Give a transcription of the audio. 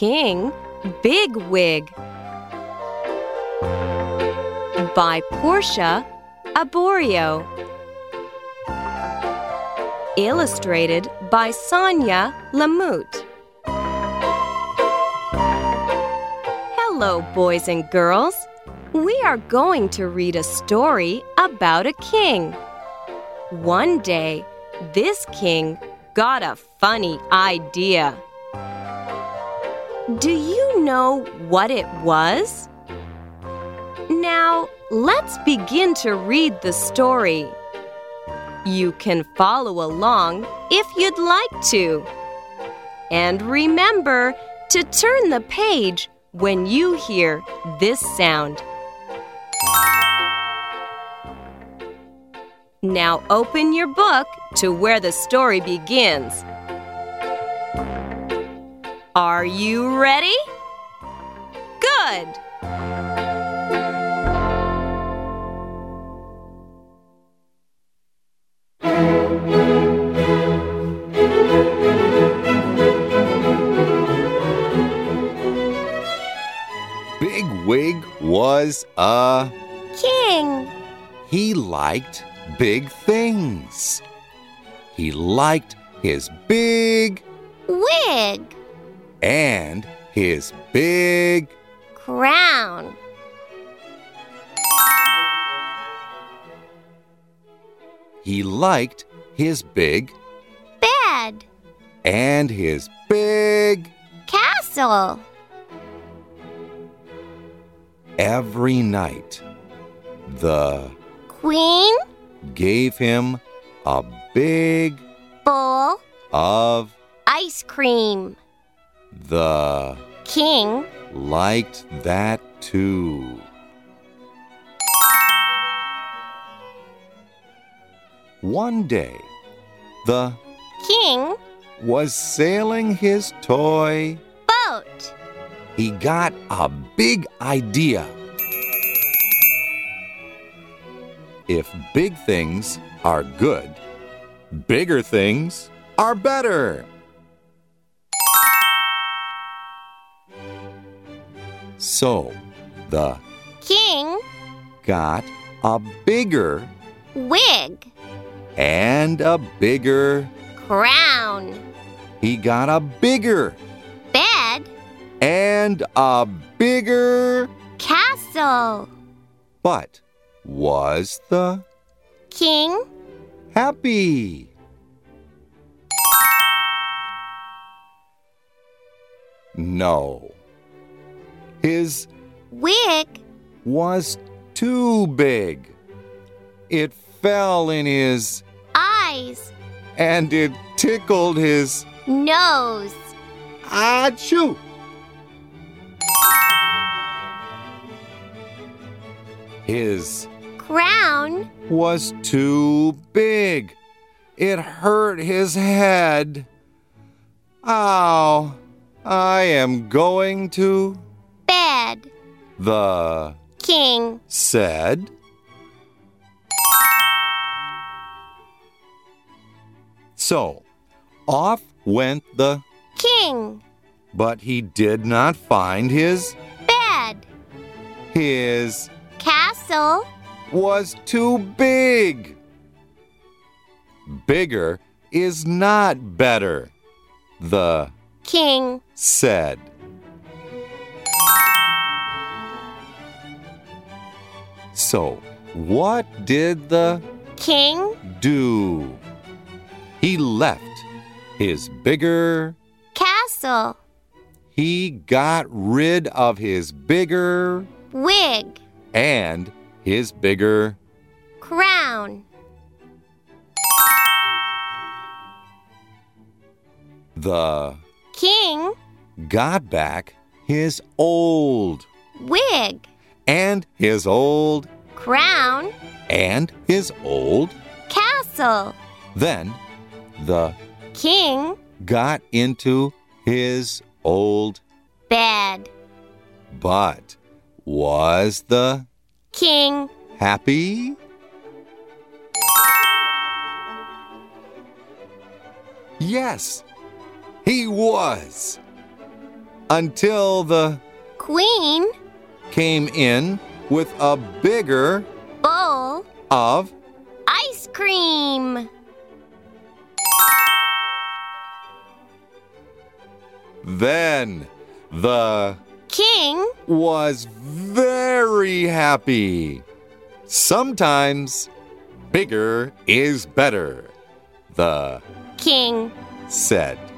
King Bigwig by Portia Arborio. Illustrated by Sonia Lamoute. Hello, boys and girls. We are going to read a story about a king. One day, this king got a funny idea. Do you know what it was? Now, let's begin to read the story. You can follow along if you'd like to. And remember to turn the page when you hear this sound. Now open your book to where the story begins. Are you ready? Good! Bigwig was a king. He liked big things. He liked his big wig and his big crown. He liked his big bed and his big castle. Every night, the queen gave him a big bowl of ice cream. The king liked that too. One day, the king was sailing his toy boat. He got a big idea. If big things are good, bigger things are better. So, the king got a bigger wig and a bigger crown. He got a bigger bed and a bigger castle. But was the king happy? No. His wig was too big. It fell in his eyes and it tickled his nose. Achoo! His crown was too big. It hurt his head. Ow! I am going to bed. The king said. So, off went the king. But he did not find his bed. His castle was too big. Bigger is not better, the king said. So, what did the king do? He left his bigger castle. He got rid of his bigger wig and his bigger crown. The king got back his old wig and his old crown and his old castle. Then the king got into his old bed. But was the king happy? Yes, he was. until the Queen came in with a bigger bowl of ice cream. Then the King was very happy. Sometimes bigger is better, the King said.